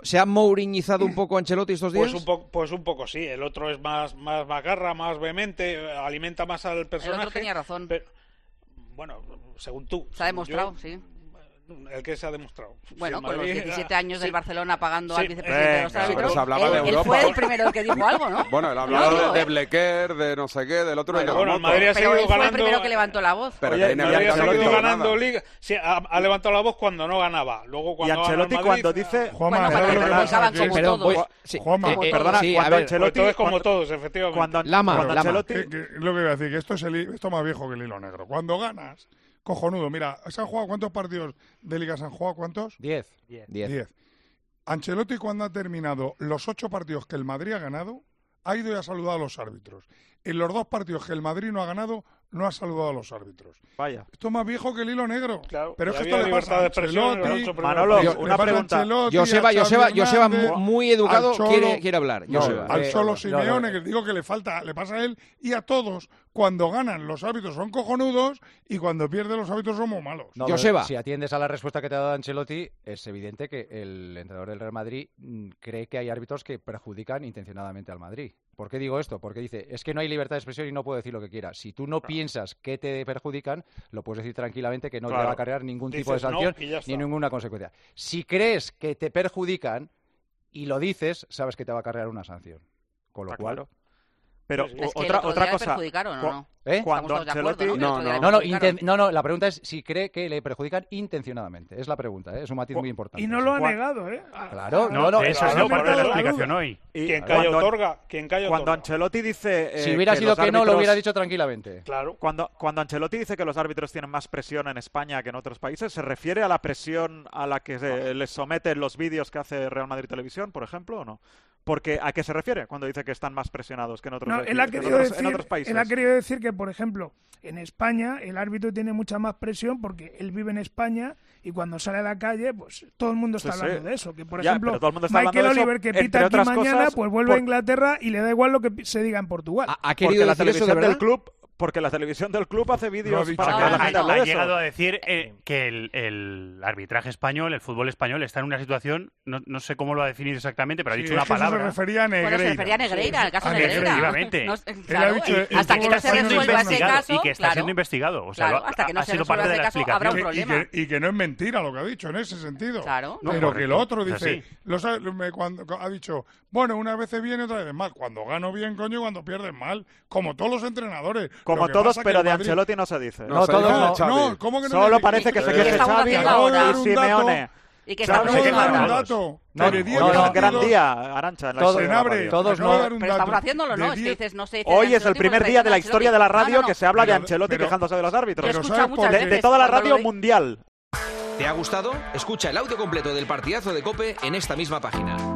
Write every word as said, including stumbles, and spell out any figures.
¿se ha mouriñizado un poco Ancelotti estos días? Pues un, po pues un poco sí, el otro es más, más macarra, más vehemente, alimenta más al personaje. El otro tenía razón. Pero, bueno, según tú. Se ha demostrado, yo, sí. El que se ha demostrado. Bueno, sí, con Madrid, los diecisiete años sí, del Barcelona pagando sí, al vicepresidente eh, de los árbitros. pero se hablaba él, de él Europa. fue el primero que dijo algo, ¿no? Bueno, él hablaba No, de, ¿eh? de Blequer, de no sé qué, del otro. Bueno, de bueno, el Madrid ha Pero seguido él fue el ganando. primero que levantó la voz. Pero Oye, que no Madrid había ha seguido Ancelotti ganando nada. liga. Sí, ha, ha levantado la voz cuando no ganaba. Luego cuando Y Ancelotti gana el Madrid, cuando dice... Juanma, Bueno, ¿sabes cuando lo que remontaban pasa? como Que- Perdón, todos. voy- sí, Juanma, eh, eh, perdona, sí, cuando a ver, Ancelotti- Pues todo es como cuando- todos, efectivamente. Cuando, Lama, cuando Lama. Ancelotti... que- que lo que iba a decir, que esto es el, esto más viejo que el hilo negro. Cuando ganas, cojonudo. Mira, ¿se han jugado cuántos partidos de Liga se han jugado? ¿Cuántos? Diez. Diez. Diez. Ancelotti, cuando ha terminado los ocho partidos que el Madrid ha ganado, ha ido y ha saludado a los árbitros. En los dos partidos que el Madrid no ha ganado, no ha saludado a los árbitros. Vaya. Esto es más viejo que el hilo negro. Claro, pero es y que esto había le pasa libertad a de expresión en los Ancelotti, ocho primeros Manolo, partidos. le una pasa a pregunta. Ancelotti, Joseba, a Xavi Joseba, Joseba, Hernández, mu- muy educado, al Cholo, quiere, quiere hablar. no, Joseba. al Eh, Cholo no, Simeone, no. que digo que le falta, le pasa a él, y a todos, cuando ganan los árbitros son cojonudos y cuando pierden los árbitros somos malos. No, Joseba. Si atiendes a la respuesta que te ha dado Ancelotti, es evidente que el entrenador del Real Madrid mm, cree que hay árbitros que perjudican intencionadamente al Madrid. ¿Por qué digo esto? Porque dice, es que no hay libertad de expresión y no puedo decir lo que quiera. Si tú no piensas que te perjudican, lo puedes decir tranquilamente que no te Claro. va a acarrear ningún tipo de Dices no sanción y ya está. ni ninguna consecuencia. Si crees que te perjudican y lo dices, sabes que te va a acarrear una sanción. Con lo Está cual... claro. Pero Sí, Es que otra, el otro otra día le cosa. perjudicaron, ¿o Cu- no? ¿Eh? Cuando Estamos todos de acuerdo, Ancelotti... ¿no? Que el No, otro día no. le No, no, perjudicaron. inten- no, no, la pregunta es si cree que le perjudican intencionadamente. Es la pregunta, ¿eh? Es un matiz muy importante. Y no lo ha Juan- negado, ¿eh? Claro, No, no, no, de eso ha no, por aumentado la la explicación duda. hoy. y Quien calla cuando- otorga, quien calla Cuando otorga. Ancelotti dice... eh, Si hubiera que sido los que no, lo árbitros- hubiera dicho tranquilamente. Claro. Cuando, cuando Ancelotti dice que los árbitros tienen más presión en España que en otros países, ¿se refiere a la presión a la que se les someten los vídeos que hace Real Madrid Televisión, por ejemplo, o no? Porque ¿a qué se refiere cuando dice que están más presionados que en otros, No, que él ha, en querido otros, decir, en otros países? él ha querido decir que, por ejemplo, en España el árbitro tiene mucha más presión porque él vive en España y cuando sale a la calle, pues todo el mundo está Sí, hablando sí. de eso. Que, por Ya, ejemplo, pero todo el mundo está Michael hablando de eso, Oliver, que entre pita aquí otras mañana, cosas, pues vuelve por- a Inglaterra y le da igual lo que pi- se diga en Portugal. ¿Ha, ha Porque querido la decir eso de televisión verdad? del club... Porque la televisión del club hace Lo ha vídeos dicho. para que Ah, la Ha, gente ha hable de eso. llegado a decir eh, que el, el arbitraje español, el fútbol español, está en una situación, no, no sé cómo lo ha definido exactamente, pero ha Sí, dicho es una que eso palabra. se refería a Negreira. Bueno, se refería a Negreira, al caso A de Negreira. Efectivamente. No, Él claro, ha dicho, y el hasta que fútbol no se español resuelva ese investigado, caso, y que está claro, siendo investigado. O sea, claro, lo- hasta que no ha se sido parte resuelva de la ese caso, habrá un explicación. Que- y, problema. que, y que no es mentira lo que ha dicho en ese sentido. Claro. No, Pero correcto, que el otro es dice, así. los, me- cuando, ha dicho, bueno, unas veces bien y otras veces mal. Cuando gano bien, coño, y cuando pierdes mal. Como todos los entrenadores. Como Lo que todos, pasa que pero el de Madrid- Ancelotti no se dice. No, No, se todos dice no. Xavi. No, ¿cómo que no Solo se- parece que y- se y queje estamos Xavi haciendo ahora. y un dato. Simeone. Y que Acabo estamos de Sí, haciendo dar un ahora. datos. dato. No, de no, diez no, Hoy es un no, gran partidos- día, Arantxa, en la Todos- historia de la Senabre, radio. todos acabo de no. dar un Pero dato estamos haciéndolo, ¿no? de Es que diez- dices, no se dice Hoy de es el Ancelotti, primer pues día de la Ancelotti. historia de la radio No, no, que se habla de Pero- Ancelotti pero- quejándose de los árbitros. Yo he Pero escuchado ¿sabes muchas por qué? De, veces de toda la cuando radio lo de- mundial. ¿Te ha gustado? Escucha el audio completo del partidazo de COPE en esta misma página.